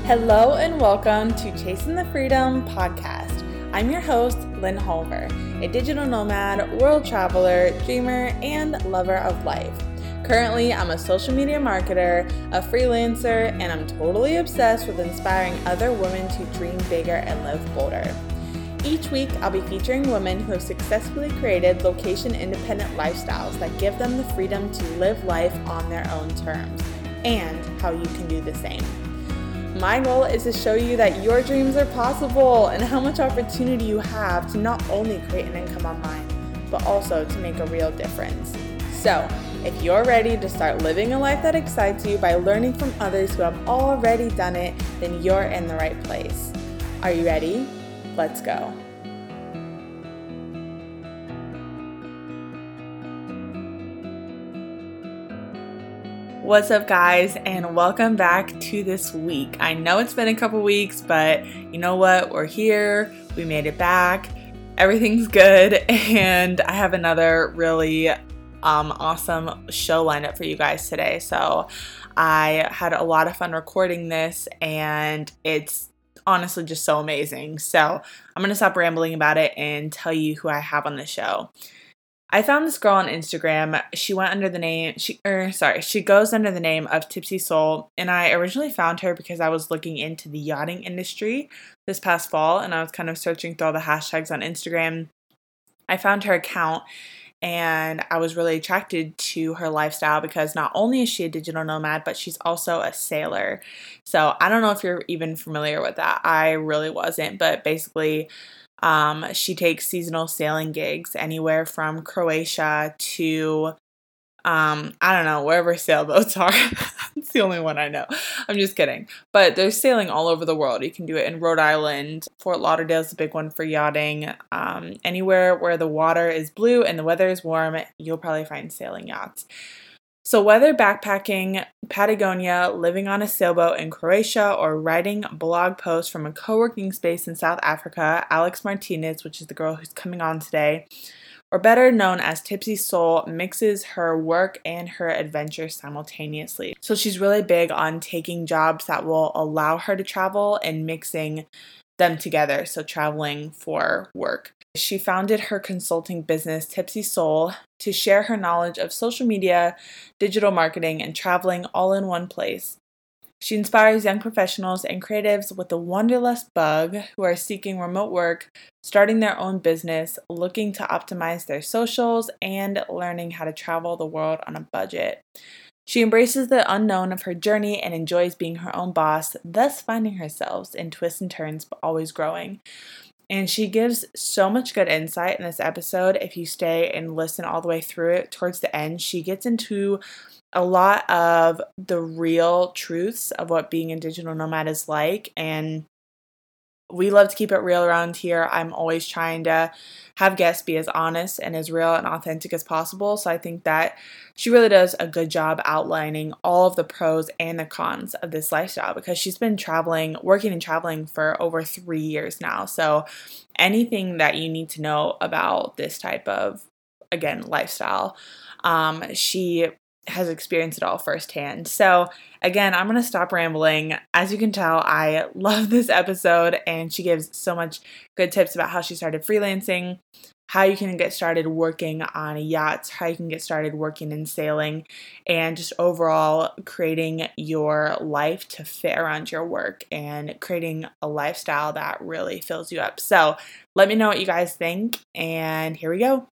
Hello and welcome to Chasing the Freedom podcast. I'm your host, Lynn Holver, a digital nomad, world traveler, dreamer, and lover of life. Currently, I'm a social media marketer, a freelancer, and I'm totally obsessed with inspiring other women to dream bigger and live bolder. Each week, I'll be featuring women who have successfully created location-independent lifestyles that give them the freedom to live life on their own terms, and how you can do the same. My goal is to show you that your dreams are possible and how much opportunity you have to not only create an income online, but also to make a real difference. So, if you're ready to start living a life that excites you by learning from others who have already done it, then you're in the right place. Are you ready? Let's go. What's up, guys, and welcome back to this week. I know it's been a couple weeks, but you know what? We're here. We made it back. Everything's good, and I have another really awesome show lined up for you guys today. So I had a lot of fun recording this, and it's honestly just so amazing. So I'm going to stop rambling about it and tell you who I have on the show. I found this girl on Instagram. She went under the name, she goes under the name of Tipsy Soul, and I originally found her because I was looking into the yachting industry this past fall, and I was kind of searching through all the hashtags on Instagram. I found her account, and I was really attracted to her lifestyle because not only is she a digital nomad, but she's also a sailor. So I don't know if you're even familiar with that. I really wasn't, but basically, she takes seasonal sailing gigs anywhere from Croatia to, I don't know, wherever sailboats are. It's the only one I know. I'm just kidding. But there's sailing all over the world. You can do it in Rhode Island. Fort Lauderdale's a big one for yachting. Anywhere where the water is blue and the weather is warm, you'll probably find sailing yachts. So whether backpacking Patagonia, living on a sailboat in Croatia, or writing blog posts from a co-working space in South Africa, Alex Martinez, which is the girl who's coming on today, or better known as Tipsy Soul, mixes her work and her adventure simultaneously. So she's really big on taking jobs that will allow her to travel and mixing them together, so traveling for work. She founded her consulting business, Tipsy Soul, to share her knowledge of social media, digital marketing, and traveling all in one place. She inspires young professionals and creatives with the wanderlust bug who are seeking remote work, starting their own business, looking to optimize their socials, and learning how to travel the world on a budget. She embraces the unknown of her journey and enjoys being her own boss, thus finding herself in twists and turns, but always growing. And she gives so much good insight in this episode. If you stay and listen all the way through it, towards the end, she gets into a lot of the real truths of what being a digital nomad is like. And we love to keep it real around here. I'm always trying to have guests be as honest and as real and authentic as possible. So I think that she really does a good job outlining all of the pros and the cons of this lifestyle because she's been working and traveling for over 3 years now. So anything that you need to know about this type of, again, lifestyle, she has experienced it all firsthand. So again, I'm going to stop rambling. As you can tell, I love this episode, and she gives so much good tips about how she started freelancing, how you can get started working on yachts, how you can get started working in sailing, and just overall creating your life to fit around your work and creating a lifestyle that really fills you up. So let me know what you guys think, and here we go.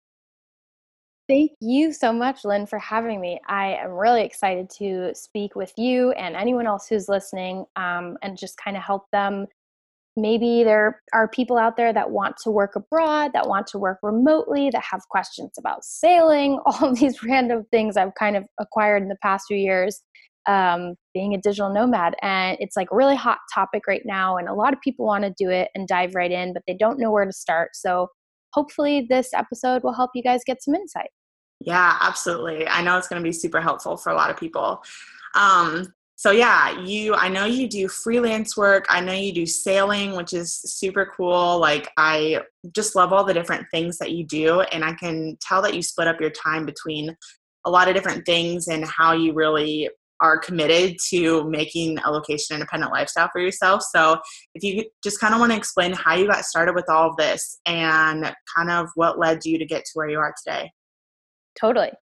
Thank you so much, Lynn, for having me. I am really excited to speak with you and anyone else who's listening and just kind of help them. Maybe there are people out there that want to work abroad, that want to work remotely, that have questions about sailing, all of these random things I've kind of acquired in the past few years being a digital nomad. And it's like a really hot topic right now. And a lot of people want to do it and dive right in, but they don't know where to start. So hopefully this episode will help you guys get some insight. Yeah, absolutely. I know it's going to be super helpful for a lot of people. I know you do freelance work. I know you do sailing, which is super cool. Like, I just love all the different things that you do. And I can tell that you split up your time between a lot of different things and how you really are committed to making a location independent lifestyle for yourself. So if you just kind of want to explain how you got started with all of this and kind of what led you to get to where you are today. Totally.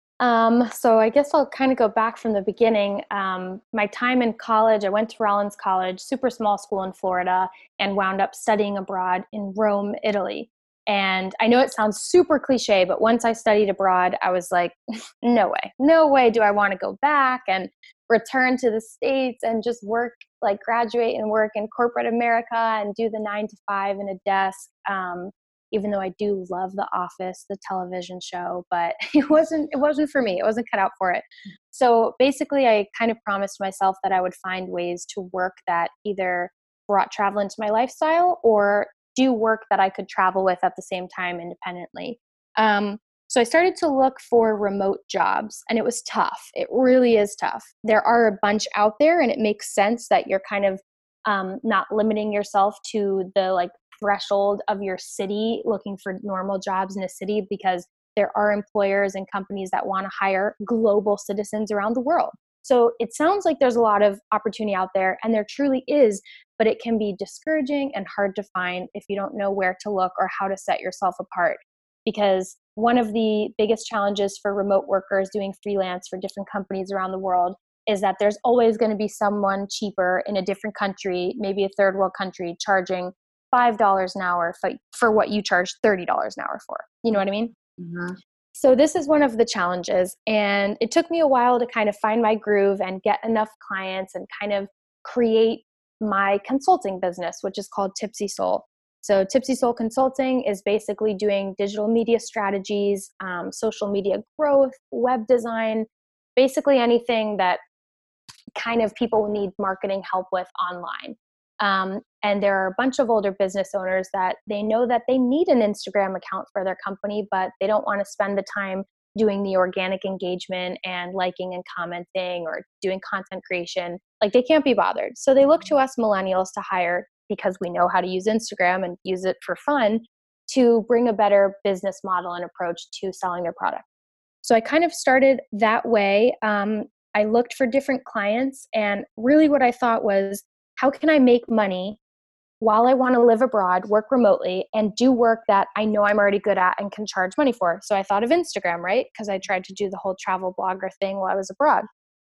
So I guess I'll kind of go back from the beginning. My time in college, I went to Rollins College, super small school in Florida, and wound up studying abroad in Rome, Italy. And I know it sounds super cliche, but once I studied abroad, I was like, no way do I want to go back and return to the States and just work, like graduate and work in corporate America and do the 9 to 5 in a desk. Even though I do love The Office, the television show, but it wasn't for me. It wasn't cut out for it. So basically I kind of promised myself that I would find ways to work that either brought travel into my lifestyle or do work that I could travel with at the same time independently. So I started to look for remote jobs, and it was tough. It really is tough. There are a bunch out there, and it makes sense that you're kind of not limiting yourself to the like threshold of your city looking for normal jobs in a city, because there are employers and companies that want to hire global citizens around the world. So it sounds like there's a lot of opportunity out there, and there truly is, but it can be discouraging and hard to find if you don't know where to look or how to set yourself apart. Because one of the biggest challenges for remote workers doing freelance for different companies around the world is that there's always going to be someone cheaper in a different country, maybe a third world country, charging $5 an hour for what you charge $30 an hour for. You know what I mean? Mm-hmm. So this is one of the challenges. And it took me a while to kind of find my groove and get enough clients and kind of create my consulting business, which is called Tipsy Soul. So Tipsy Soul Consulting is basically doing digital media strategies, social media growth, web design, basically anything that kind of people need marketing help with online. And there are a bunch of older business owners that they know that they need an Instagram account for their company, but they don't want to spend the time doing the organic engagement and liking and commenting or doing content creation. Like they can't be bothered. So they look to us millennials to hire, because we know how to use Instagram and use it for fun, to bring a better business model and approach to selling their product. So I kind of started that way. I looked for different clients, and really what I thought was, how can I make money while I want to live abroad, work remotely, and do work that I know I'm already good at and can charge money for? So I thought of Instagram, right? Because I tried to do the whole travel blogger thing while I was abroad.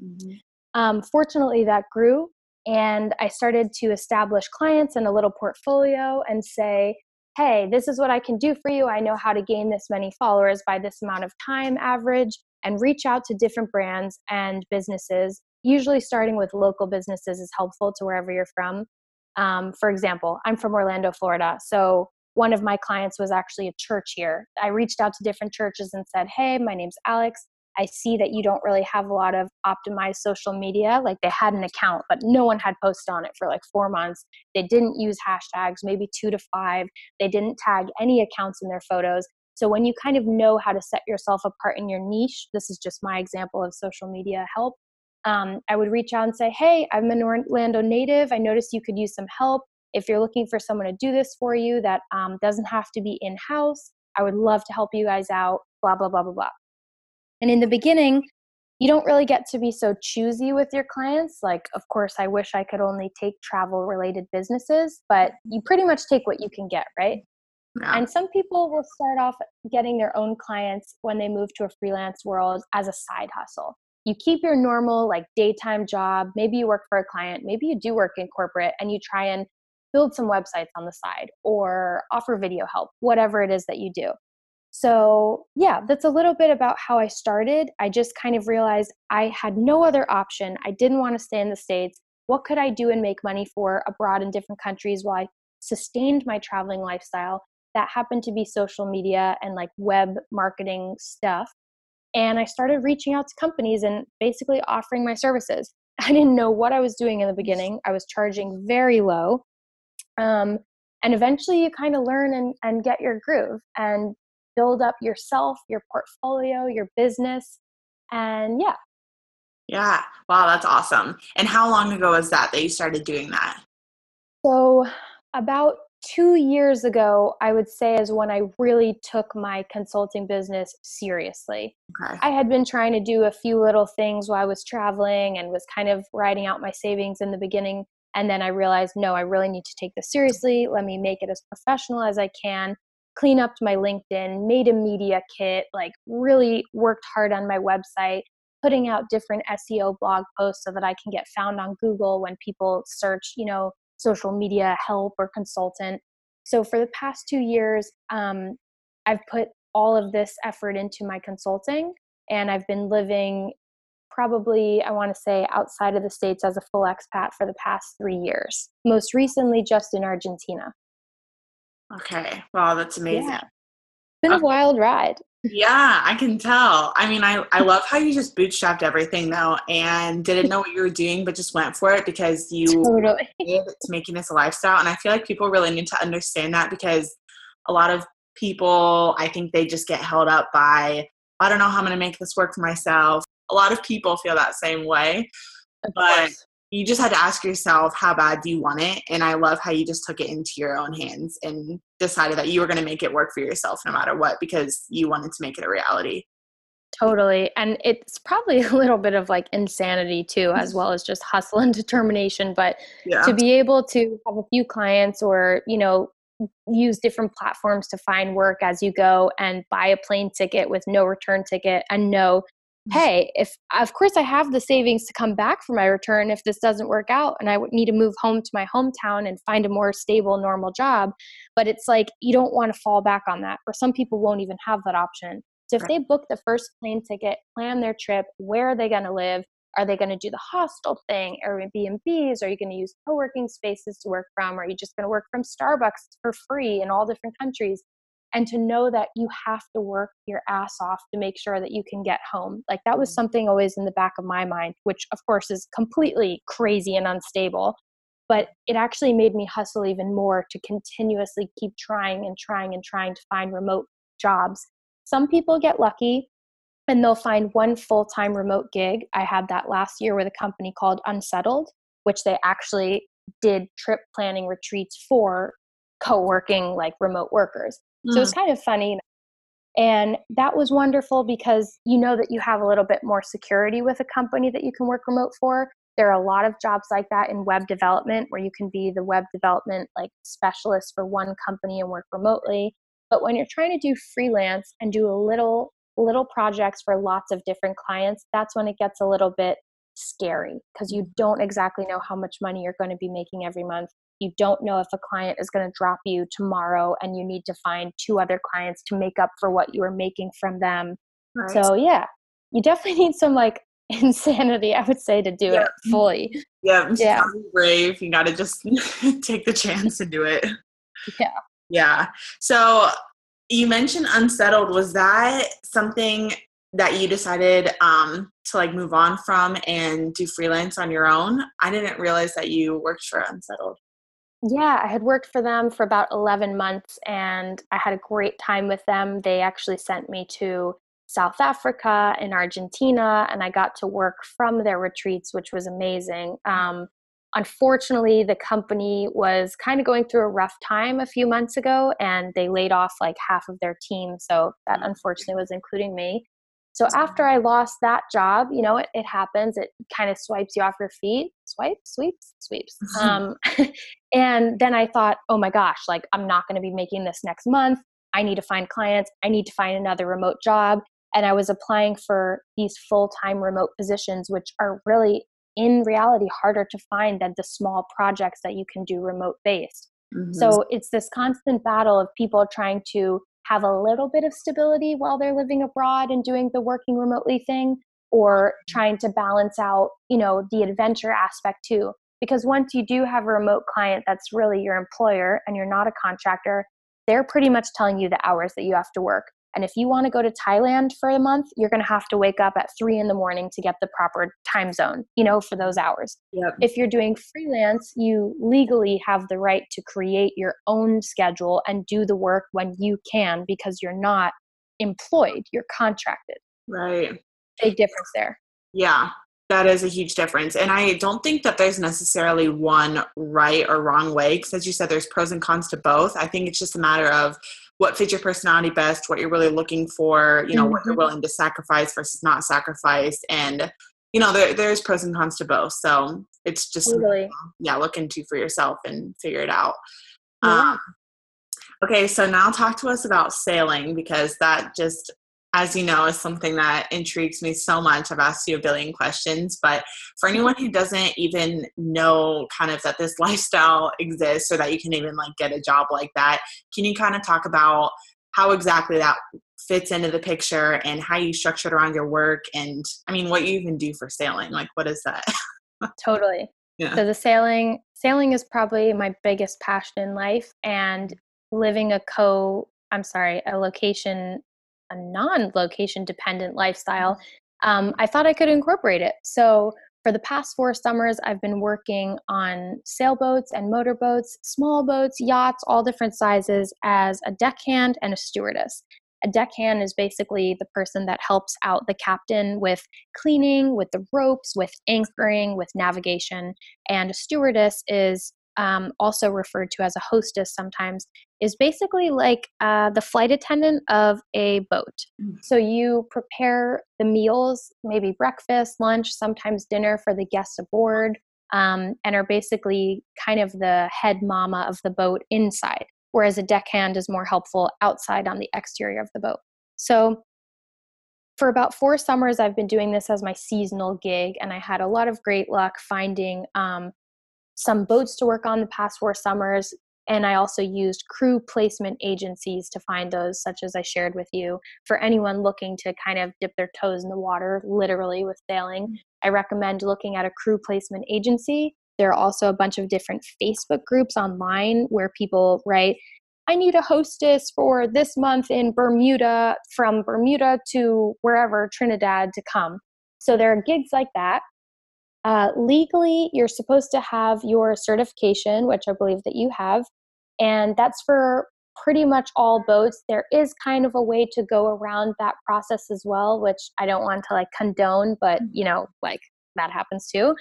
Fortunately, that grew, and I started to establish clients and a little portfolio and say, hey, this is what I can do for you. I know how to gain this many followers by this amount of time average, and reach out to different brands and businesses. Usually starting with local businesses is helpful to wherever you're from. For example, I'm from Orlando, Florida. So one of my clients was actually a church here. I reached out to different churches and said, hey, my name's Alex. I see that you don't really have a lot of optimized social media. Like they had an account, but no one had posted on it for like 4 months. They didn't use hashtags, maybe 2 to 5. They didn't tag any accounts in their photos. So when you kind of know how to set yourself apart in your niche, this is just my example of social media help. I would reach out and say, hey, I'm an Orlando native. I noticed you could use some help. If you're looking for someone to do this for you that doesn't have to be in-house, I would love to help you guys out, blah, blah, blah, blah, blah. And in the beginning, you don't really get to be so choosy with your clients. Like, of course, I wish I could only take travel-related businesses, but you pretty much take what you can get, right? Yeah. And some people will start off getting their own clients when they move to a freelance world as a side hustle. You keep your normal like daytime job. Maybe you work for a client. Maybe you do work in corporate and you try and build some websites on the side or offer video help, whatever it is that you do. So yeah, that's a little bit about how I started. I just kind of realized I had no other option. I didn't want to stay in the States. What could I do and make money for abroad in different countries while I sustained my traveling lifestyle? That happened to be social media and like web marketing stuff. And I started reaching out to companies and basically offering my services. I didn't know what I was doing in the beginning. I was charging very low. And eventually you kind of learn and get your groove and build up yourself, your portfolio, your business. And yeah. Yeah. Wow, that's awesome. And how long ago was that you started doing that? So about 2 years ago, I would say, is when I really took my consulting business seriously. Okay. I had been trying to do a few little things while I was traveling and was kind of writing out my savings in the beginning. And then I realized, no, I really need to take this seriously. Let me make it as professional as I can. Clean up my LinkedIn, made a media kit, like really worked hard on my website, putting out different SEO blog posts so that I can get found on Google when people search, social media help or consultant. So for the past 2 years, I've put all of this effort into my consulting, and I've been living probably, I want to say, outside of the States as a full expat for the past 3 years, most recently just in Argentina. Okay. Wow, that's amazing. Yeah, been a wild ride. Yeah, I can tell. I mean, I love how you just bootstrapped everything though and didn't know what you were doing, but just went for it because you Totally. committed to making this a lifestyle. And I feel like people really need to understand that because a lot of people, I think they just get held up by, I don't know how I'm going to make this work for myself. A lot of people feel that same way, Of but course. you just had to ask yourself, how bad do you want it? And I love how you just took it into your own hands and decided that you were going to make it work for yourself no matter what, because you wanted to make it a reality. Totally. And it's probably a little bit of like insanity too, as well as just hustle and determination. But to Yeah. be able to have a few clients or, use different platforms to find work as you go and buy a plane ticket with no return ticket and know, hey, if of course I have the savings to come back for my return if this doesn't work out and I would need to move home to my hometown and find a more stable, normal job. But it's like you don't want to fall back on that. Or some people won't even have that option. So if Right. they book the first plane ticket, plan their trip, where are they going to live? Are they going to do the hostel thing, Airbnbs? Are you going to use co-working spaces to work from? Are you just going to work from Starbucks for free in all different countries? And to know that you have to work your ass off to make sure that you can get home. Like that was something always in the back of my mind, which of course is completely crazy and unstable. But it actually made me hustle even more to continuously keep trying and trying and trying to find remote jobs. Some people get lucky and they'll find one full-time remote gig. I had that last year with a company called Unsettled, which they actually did trip planning retreats for co-working like remote workers. So Mm, it's kind of funny. And that was wonderful because you know that you have a little bit more security with a company that you can work remote for. There are a lot of jobs like that in web development where you can be the web development like specialist for one company and work remotely. But when you're trying to do freelance and do a little projects for lots of different clients, that's when it gets a little bit scary because you don't exactly know how much money you're going to be making every month. You don't know if a client is going to drop you tomorrow and you need to find two other clients to make up for what you were making from them. right. So yeah, you definitely need some like insanity, I would say, to do Yeah. it fully. Yeah. You Yeah. gotta be brave. You got to just take the chance to do it. Yeah. Yeah. So you mentioned Unsettled. Was that something that you decided to like move on from and do freelance on your own? I didn't realize that you worked for Unsettled. Yeah, I had worked for them for about 11 months and I had a great time with them. They actually sent me to South Africa and Argentina, and I got to work from their retreats, which was amazing. Unfortunately, the company was kind of going through a rough time a few months ago, and they laid off like half of their team. So that unfortunately was including me. So after I lost that job, it happens. It kind of swipes you off your feet. Swipe, sweeps, sweeps. And then I thought, oh my gosh, like I'm not going to be making this next month. I need to find clients. I need to find another remote job. And I was applying for these full-time remote positions, which are really in reality harder to find than the small projects that you can do remote based. Mm-hmm. So it's this constant battle of people trying to have a little bit of stability while they're living abroad and doing the working remotely thing, or trying to balance out, the adventure aspect too. Because once you do have a remote client that's really your employer and you're not a contractor, they're pretty much telling you the hours that you have to work. And if you want to go to Thailand for a month, you're going to have to wake up at 3 a.m. to get the proper time zone, for those hours. Yep. If you're doing freelance, you legally have the right to create your own schedule and do the work when you can because you're not employed, you're contracted. Right. Big difference there. Yeah. That is a huge difference. And I don't think that there's necessarily one right or wrong way, because as you said, there's pros and cons to both. I think it's just a matter of what fits your personality best, what you're really looking for, what you're willing to sacrifice versus not sacrifice. And, there's pros and cons to both. So it's just, Totally. look into for yourself and figure it out. Yeah. Okay, so now talk to us about sailing, because that just, as you know, is something that intrigues me so much. I've asked you a billion questions, but for anyone who doesn't even know kind of that this lifestyle exists or that you can even like get a job like that, can you kind of talk about how exactly that fits into the picture and how you structure it around your work, and what you even do for sailing? Like, what is that? Totally. Yeah. So the sailing is probably my biggest passion in life, and living a non-location dependent lifestyle, I thought I could incorporate it. So for the past 4 summers, I've been working on sailboats and motorboats, small boats, yachts, all different sizes, as a deckhand and a stewardess. A deckhand is basically the person that helps out the captain with cleaning, with the ropes, with anchoring, with navigation. And a stewardess is also referred to as a hostess sometimes, is basically like the flight attendant of a boat. So you prepare the meals, maybe breakfast, lunch, sometimes dinner for the guests aboard, and are basically kind of the head mama of the boat inside, whereas a deckhand is more helpful outside on the exterior of the boat. So for about 4 summers, I've been doing this as my seasonal gig, and I had a lot of great luck finding some boats to work on the past 4 summers. And I also used crew placement agencies to find those, such as I shared with you. For anyone looking to kind of dip their toes in the water, literally with sailing, I recommend looking at a crew placement agency. There are also a bunch of different Facebook groups online where people write, I need a hostess for this month in Bermuda, from Bermuda to wherever, Trinidad, to come. So there are gigs like that. Legally, you're supposed to have your certification, which I believe that you have, and that's for pretty much all boats. There is kind of a way to go around that process as well, which I don't want to like condone, but like that happens too.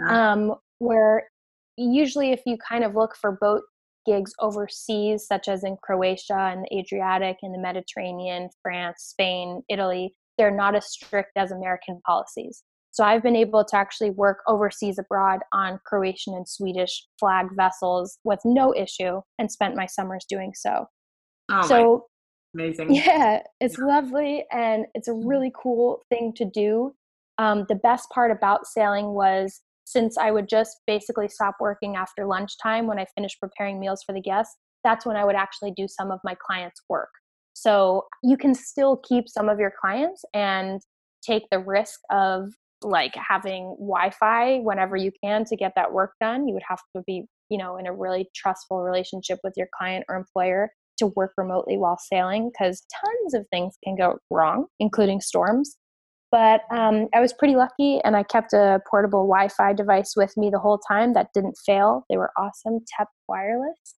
Where usually if you kind of look for boat gigs overseas, such as in Croatia and the Adriatic and the Mediterranean, France, Spain, Italy, they're not as strict as American policies. So I've been able to actually work overseas abroad on Croatian and Swedish flag vessels with no issue, and spent my summers doing so. Oh, amazing. Yeah, it's lovely, and it's a really cool thing to do. The best part about sailing was, since I would just basically stop working after lunchtime when I finished preparing meals for the guests, that's when I would actually do some of my clients' work. So you can still keep some of your clients and take the risk of like having Wi-Fi whenever you can to get that work done. You would have to be, in a really trustful relationship with your client or employer to work remotely while sailing, because tons of things can go wrong, including storms. But I was pretty lucky, and I kept a portable Wi-Fi device with me the whole time that didn't fail. They were awesome, TEP wireless.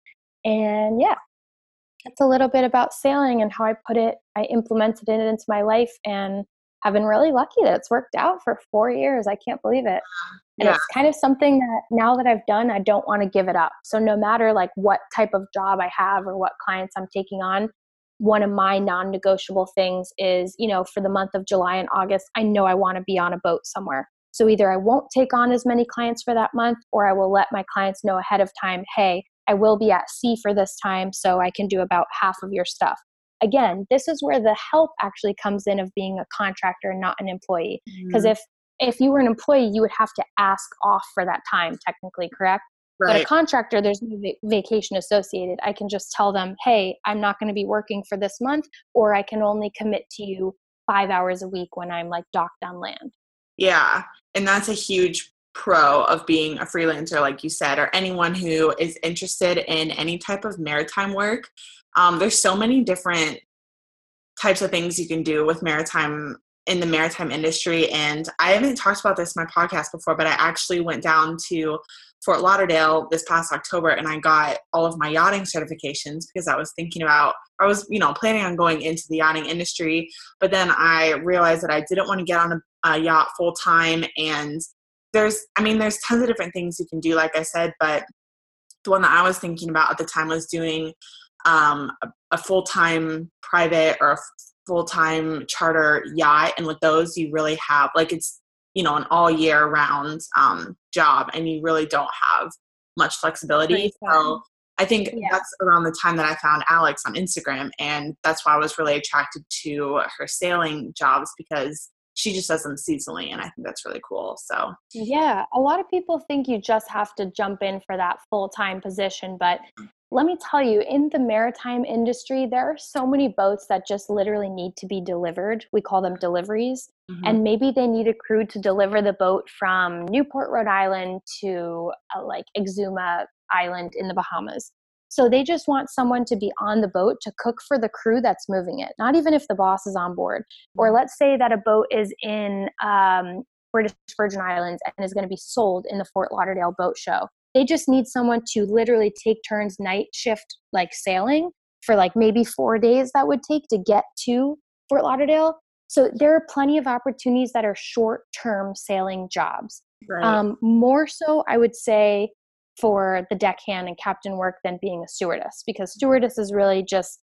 And yeah, that's a little bit about sailing and how I implemented it into my life, and have been really lucky that it's worked out for 4 years. I can't believe it. And it's kind of something that now that I've done, I don't want to give it up. So no matter like what type of job I have or what clients I'm taking on, one of my non-negotiable things is, for the month of July and August, I know I want to be on a boat somewhere. So either I won't take on as many clients for that month, or I will let my clients know ahead of time, hey, I will be at sea for this time, so I can do about half of your stuff. Again, this is where the help actually comes in of being a contractor and not an employee. Because if you were an employee, you would have to ask off for that time, technically, correct? Right. But a contractor, there's no vacation associated. I can just tell them, hey, I'm not going to be working for this month, or I can only commit to you 5 hours a week when I'm like docked on land. Yeah. And that's a huge pro of being a freelancer, like you said, or anyone who is interested in any type of maritime work. There's so many different types of things you can do with in the maritime industry. And I haven't talked about this in my podcast before, but I actually went down to Fort Lauderdale this past October, and I got all of my yachting certifications because I was planning on going into the yachting industry, but then I realized that I didn't want to get on a yacht full time. And there's tons of different things you can do, like I said, but the one that I was thinking about at the time was doing a full-time private or a full-time charter yacht. And with those, you really have, like, it's, an all year round job, and you really don't have much flexibility. So I think that's around the time that I found Alex on Instagram. And that's why I was really attracted to her sailing jobs, because she just does them seasonally. And I think that's really cool. So yeah, a lot of people think you just have to jump in for that full-time position, but let me tell you, in the maritime industry, there are so many boats that just literally need to be delivered. We call them deliveries. Mm-hmm. And maybe they need a crew to deliver the boat from Newport, Rhode Island to like Exuma Island in the Bahamas. So they just want someone to be on the boat to cook for the crew that's moving it, not even if the boss is on board. Mm-hmm. Or let's say that a boat is in British Virgin Islands and is going to be sold in the Fort Lauderdale Boat Show. They just need someone to literally take turns night shift, like sailing for like maybe 4 days that would take to get to Fort Lauderdale. So there are plenty of opportunities that are short-term sailing jobs. Right. More so, I would say, for the deckhand and captain work than being a stewardess, because stewardess is really just,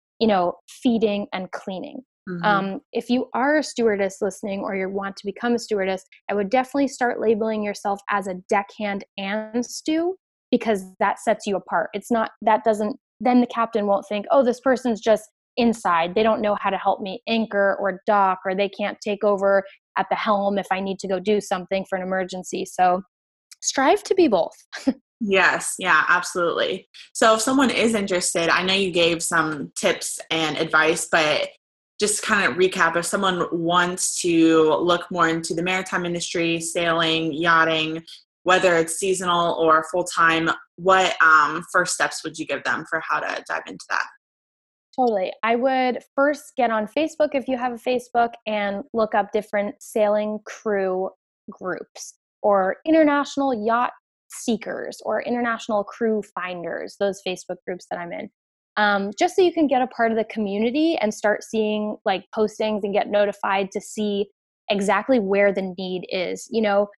feeding and cleaning. Mm-hmm. If you are a stewardess listening, or you want to become a stewardess, I would definitely start labeling yourself as a deckhand and stew, because that sets you apart. Then the captain won't think, oh, this person's just inside. They don't know how to help me anchor or dock, or they can't take over at the helm if I need to go do something for an emergency. So strive to be both. Yes. Yeah, absolutely. So if someone is interested, I know you gave some tips and advice, but just kind of recap, if someone wants to look more into the maritime industry, sailing, yachting, whether it's seasonal or full-time, what first steps would you give them for how to dive into that? Totally. I would first get on Facebook, if you have a Facebook, and look up different sailing crew groups, or international yacht seekers, or international crew finders, those Facebook groups that I'm in. Just so you can get a part of the community and start seeing like postings and get notified to see exactly where the need is.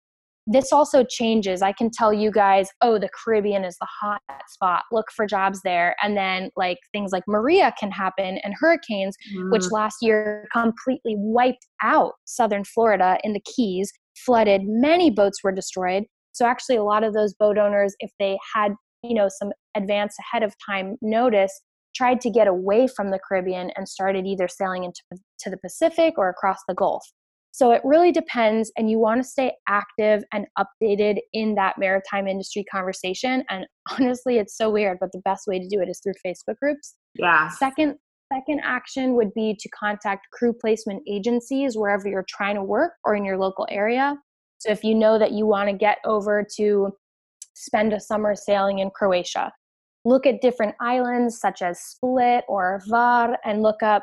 This also changes. I can tell you guys, oh, the Caribbean is the hot spot. Look for jobs there. And then like things like Maria can happen, and hurricanes, which last year completely wiped out southern Florida in the Keys, flooded, many boats were destroyed. So actually a lot of those boat owners, if they had, some advance ahead of time notice, tried to get away from the Caribbean and started either sailing into the Pacific or across the Gulf. So it really depends, and you want to stay active and updated in that maritime industry conversation. And honestly, it's so weird, but the best way to do it is through Facebook groups. Yeah. Second action would be to contact crew placement agencies wherever you're trying to work or in your local area. So if you know that you want to get over to spend a summer sailing in Croatia, look at different islands such as Split or Hvar, and look up,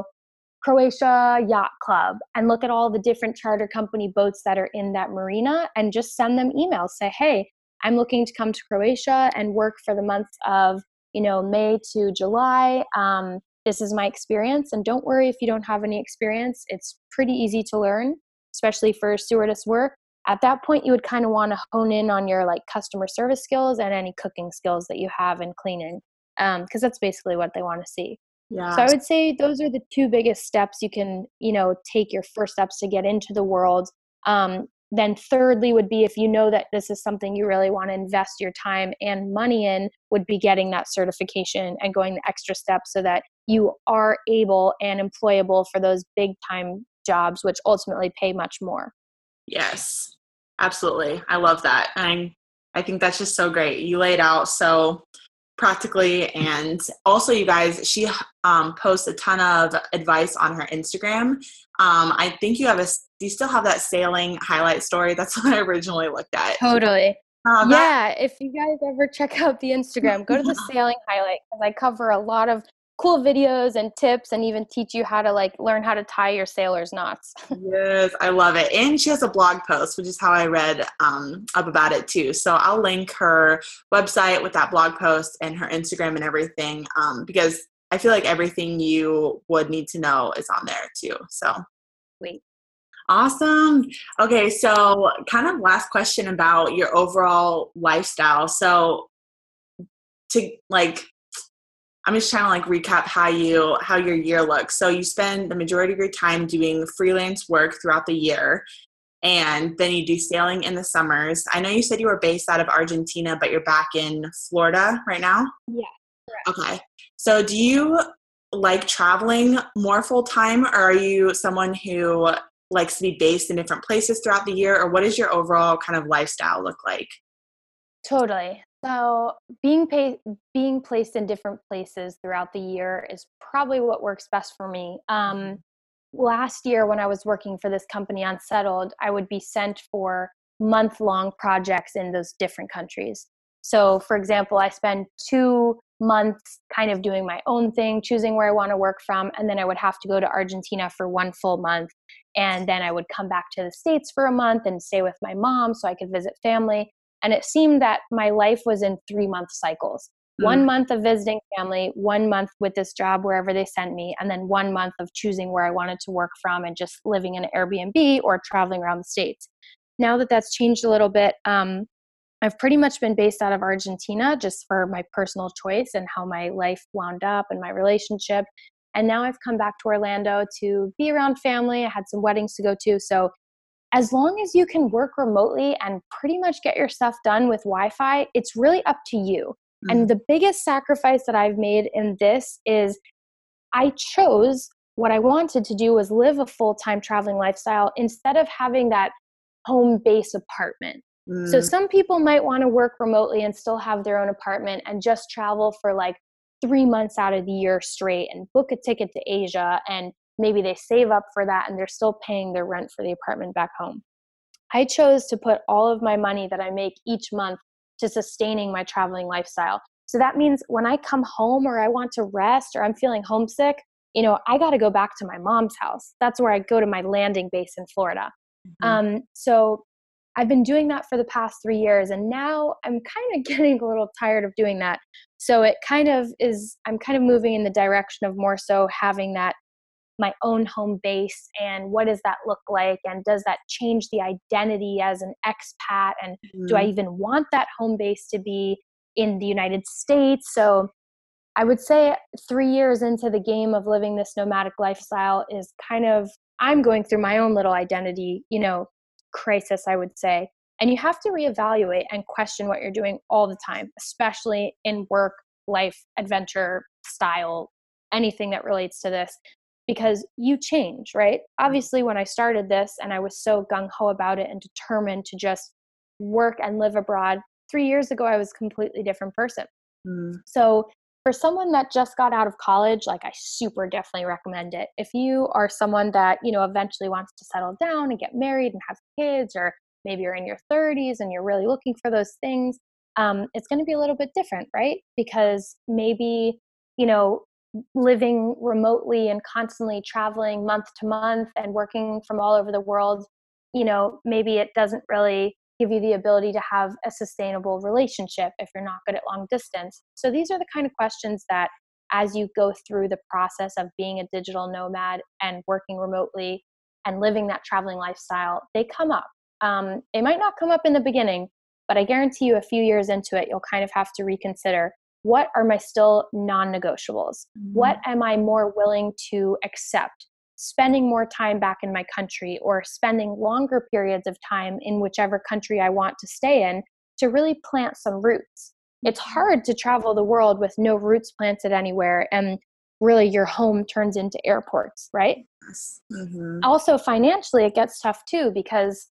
Croatia Yacht Club, and look at all the different charter company boats that are in that marina, and just send them emails. Say, hey, I'm looking to come to Croatia and work for the months of, May to July. This is my experience. And don't worry if you don't have any experience. It's pretty easy to learn, especially for stewardess work. At that point, you would kind of want to hone in on your like customer service skills and any cooking skills that you have in cleaning, because that's basically what they want to see. Yeah. So I would say those are the two biggest steps you can, take your first steps to get into the world. Then thirdly would be, if you know that this is something you really want to invest your time and money in, would be getting that certification and going the extra steps so that you are able and employable for those big time jobs, which ultimately pay much more. Yes, absolutely. I love that. And I think that's just so great. You laid out so practically. And also, you guys, she posts a ton of advice on her Instagram. I think do you still have that sailing highlight story? That's what I originally looked at. Totally. Yeah. If you guys ever check out the Instagram, go to the sailing highlight, because I cover a lot of cool videos and tips and even teach you how to like learn how to tie your sailor's knots. Yes, I love it. And she has a blog post, which is how I read up about it too. So I'll link her website with that blog post and her Instagram and everything, because I feel like everything you would need to know is on there too. So Wait. awesome. Okay, so kind of last question about your overall lifestyle. So to like, I'm just trying to like recap how your year looks. So you spend the majority of your time doing freelance work throughout the year, and then you do sailing in the summers. I know you said you were based out of Argentina, but you're back in Florida right now? Yeah. Okay. So do you like traveling more full time, or are you someone who likes to be based in different places throughout the year, or what does your overall kind of lifestyle look like? Totally. So being placed in different places throughout the year is probably what works best for me. Last year when I was working for this company Unsettled, I would be sent for month-long projects in those different countries. So for example, I spend 2 months kind of doing my own thing, choosing where I want to work from, and then I would have to go to Argentina for 1 full month. And then I would come back to the States for a month and stay with my mom so I could visit family. And it seemed that my life was in 3 month cycles. Mm, 1 month of visiting family, 1 month with this job wherever they sent me, and then 1 month of choosing where I wanted to work from and just living in an Airbnb or traveling around the States. Now that that's changed a little bit, I've pretty much been based out of Argentina just for my personal choice and how my life wound up and my relationship. And now I've come back to Orlando to be around family. I had some weddings to go to. So as long as you can work remotely and pretty much get your stuff done with Wi-Fi, it's really up to you. mm, And the biggest sacrifice that I've made in this is I chose what I wanted to do was live a full-time traveling lifestyle instead of having that home base apartment. So mm, some people might want to work remotely and still have their own apartment and just travel for like 3 months out of the year straight and book a ticket to Asia, and maybe they save up for that and they're still paying their rent for the apartment back home. I chose to put all of my money that I make each month to sustaining my traveling lifestyle. So that means when I come home or I want to rest or I'm feeling homesick, I got to go back to my mom's house. That's where I go to my landing base in Florida. mhm. So I've been doing that for the past 3 years, and now I'm kind of getting a little tired of doing that. So I'm kind of moving in the direction of more so having that my own home base, and what does that look like, and does that change the identity as an expat, and do I Mm, even want that home base to be in the United States? So I would say 3 years into the game of living this nomadic lifestyle is kind of, I'm going through my own little identity, crisis, I would say. And you have to reevaluate and question what you're doing all the time, especially in work, life, adventure, style, anything that relates to this, because you change, right? Obviously, when I started this and I was so gung ho about it and determined to just work and live abroad, 3 years ago, I was a completely different person. mm, So for someone that just got out of college, like I super definitely recommend it. If you are someone that, eventually wants to settle down and get married and have kids, or maybe you're in your 30s and you're really looking for those things, it's going to be a little bit different, right? Because maybe, you know, living remotely and constantly traveling month to month and working from all over the world, maybe it doesn't really give you the ability to have a sustainable relationship if you're not good at long distance. So these are the kind of questions that, as you go through the process of being a digital nomad and working remotely and living that traveling lifestyle, they come up. They might not come up in the beginning, but I guarantee you a few years into it, you'll kind of have to reconsider, what are my still non-negotiables? What mhm. am I more willing to accept? Spending more time back in my country or spending longer periods of time in whichever country I want to stay in to really plant some roots. It's hard to travel the world with no roots planted anywhere, and really your home turns into airports, right? Yes. Mhm. Also, financially, it gets tough too because,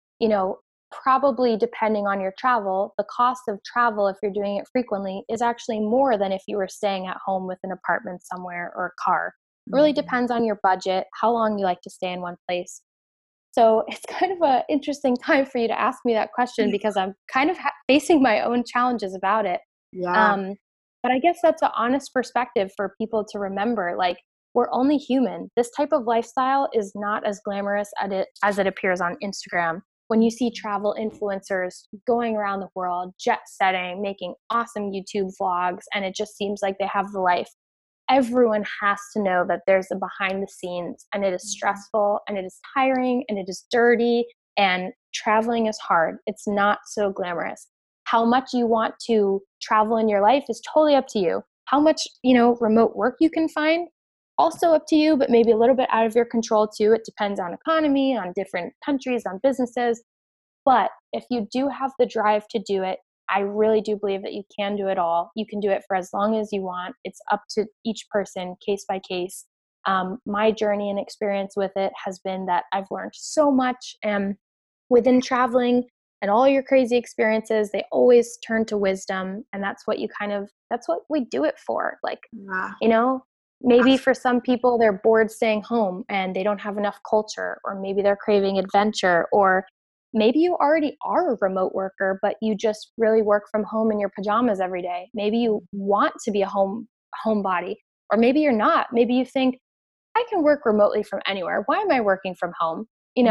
probably depending on your travel, the cost of travel, if you're doing it frequently, is actually more than if you were staying at home with an apartment somewhere or a car. It really Mhm. depends on your budget, how long you like to stay in one place. So it's kind of an interesting time for you to ask me that question because I'm kind of facing my own challenges about it. Yeah. Um, But I guess that's an honest perspective for people to remember. Like, we're only human. This type of lifestyle is not as glamorous as it appears on Instagram. When you see travel influencers going around the world, jet setting, making awesome YouTube vlogs, and it just seems like they have the life, everyone has to know that there's a behind the scenes, and it is stressful and it is tiring and it is dirty, and traveling is hard. It's not so glamorous. How much you want to travel in your life is totally up to you. How much, remote work you can find, also up to you, but maybe a little bit out of your control too. It depends on economy, on different countries, on businesses. But if you do have the drive to do it, I really do believe that you can do it all. You can do it for as long as you want. It's up to each person, case by case. My journey and experience with it has been that I've learned so much. And within traveling and all your crazy experiences, they always turn to wisdom. And that's what that's what we do it for. Like, Yeah. maybe for some people, they're bored staying home and they don't have enough culture, or maybe they're craving adventure, or maybe you already are a remote worker, but you just really work from home in your pajamas every day. Maybe you want to be a homebody, or maybe you're not. Maybe you think, I can work remotely from anywhere. Why am I working from home?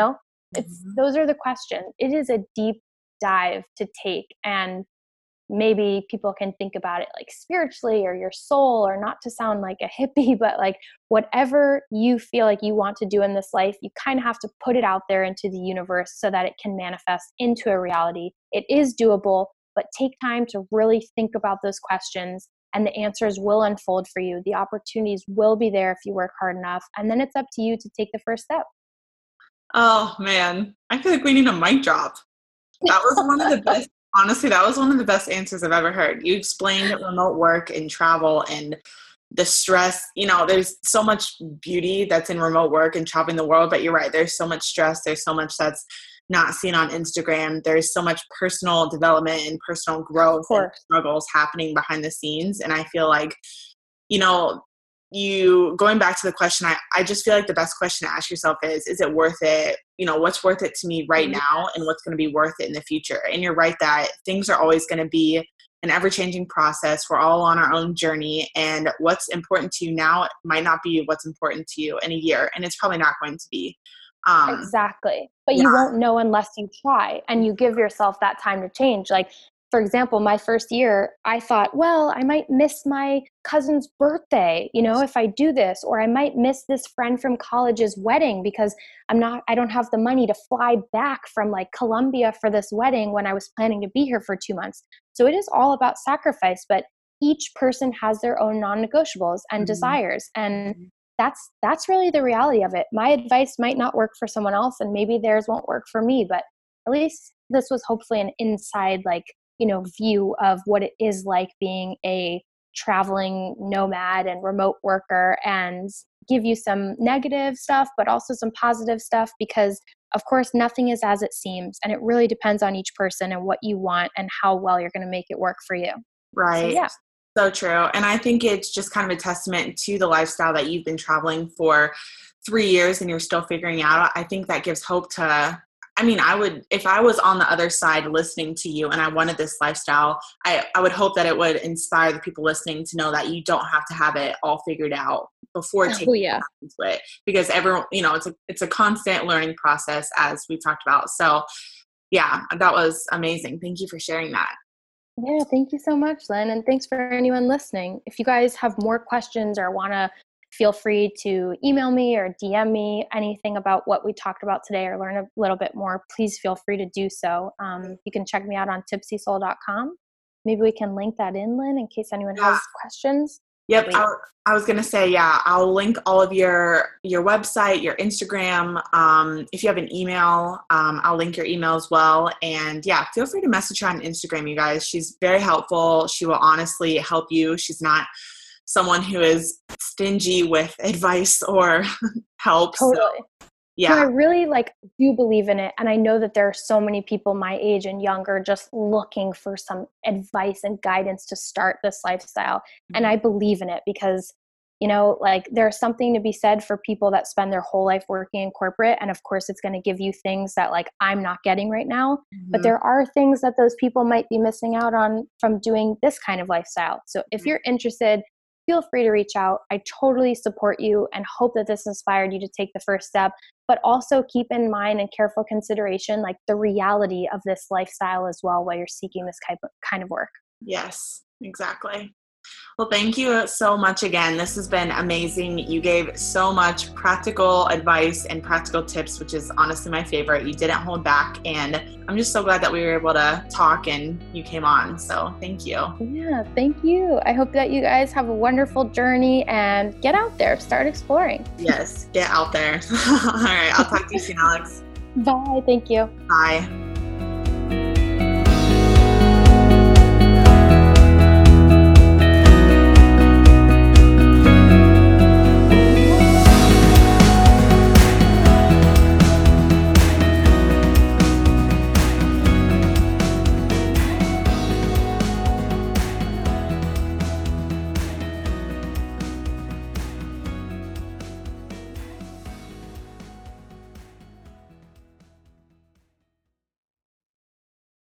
Mhm. Those are the questions. It is a deep dive to take, and maybe people can think about it like spiritually or your soul, or not to sound like a hippie, but like whatever you feel like you want to do in this life, you kind of have to put it out there into the universe so that it can manifest into a reality. It is doable, but take time to really think about those questions, and the answers will unfold for you. The opportunities will be there if you work hard enough, and then it's up to you to take the first step. Oh man, I feel like we need a mic drop. That was one of the best. Honestly, that was one of the best answers I've ever heard. You explained remote work and travel and the stress. There's so much beauty that's in remote work and traveling the world, but you're right. There's so much stress. There's so much that's not seen on Instagram. There's so much personal development and personal Of growth and course. struggles happening behind the scenes. And I feel like, you know, you going back to the question, I just feel like the best question to ask yourself is it worth it? What's worth it to me right now, and what's going to be worth it in the future? And you're right that things are always going to be an ever-changing process. We're all on our own journey, and what's important to you now might not be what's important to you in a year, and it's probably not going to be. Exactly. But Yeah. you won't know unless you try and you give yourself that time to change. Like, for example, my first year, I thought, well, I might miss my cousin's birthday, if I do this, or I might miss this friend from college's wedding because I don't have the money to fly back from like Colombia for this wedding when I was planning to be here for 2 months. So it is all about sacrifice, but each person has their own non-negotiables and Mhm. desires. And that's really the reality of it. My advice might not work for someone else, and maybe theirs won't work for me, but at least this was hopefully an inside view of what it is like being a traveling nomad and remote worker, and give you some negative stuff but also some positive stuff, because of course nothing is as it seems, and it really depends on each person and what you want and how well you're going to make it work for you. So Right. yeah. So true. And I think it's just kind of a testament to the lifestyle that you've been traveling for 3 years and you're still figuring out. I think that gives hope to, if I was on the other side listening to you and I wanted this lifestyle, I would hope that it would inspire the people listening to know that you don't have to have it all figured out before Oh taking yeah. into it, because everyone, it's a constant learning process, as we talked about. So yeah, that was amazing. Thank you for sharing that. Yeah, thank you so much, Lynn. And thanks for anyone listening. If you guys have more questions or want to, feel free to email me or DM me anything about what we talked about today or learn a little bit more. Please feel free to do so. You can check me out on tipsysoul.com. Maybe we can link that in, Lynn, in case anyone Yeah. has questions. Yep. Sweet. I was going to say, yeah, I'll link all of your website, your Instagram. If you have an email, I'll link your email as well. And yeah, feel free to message her on Instagram, you guys. She's very helpful. She will honestly help you. She's not someone who is stingy with advice or help. So Totally. No, I yeah. really do believe in it. And I know that there are so many people my age and younger just looking for some advice and guidance to start this lifestyle. And I believe in it because Like there's something to be said for people that spend their whole life working in corporate. And of course, it's going to give you things that like I'm not getting right now. But there are things that those people might be missing out on from doing this kind of lifestyle. So if you're interested, feel free to reach out. I totally support you and hope that this inspired you to take the first step, but also keep in mind and careful consideration, like the reality of this lifestyle as well, while you're seeking this kind of work. Yes, exactly. Well, thank you so much again. This has been amazing. You gave so much practical advice and practical tips, which is honestly my favorite. You didn't hold back, and I'm just so glad that we were able to talk and you came on. So thank you. Yeah, thank you. I hope that you guys have a wonderful journey and get out there, start exploring. Yes, get out there. All right, I'll talk to you soon, Alex. Bye. Thank you. Bye.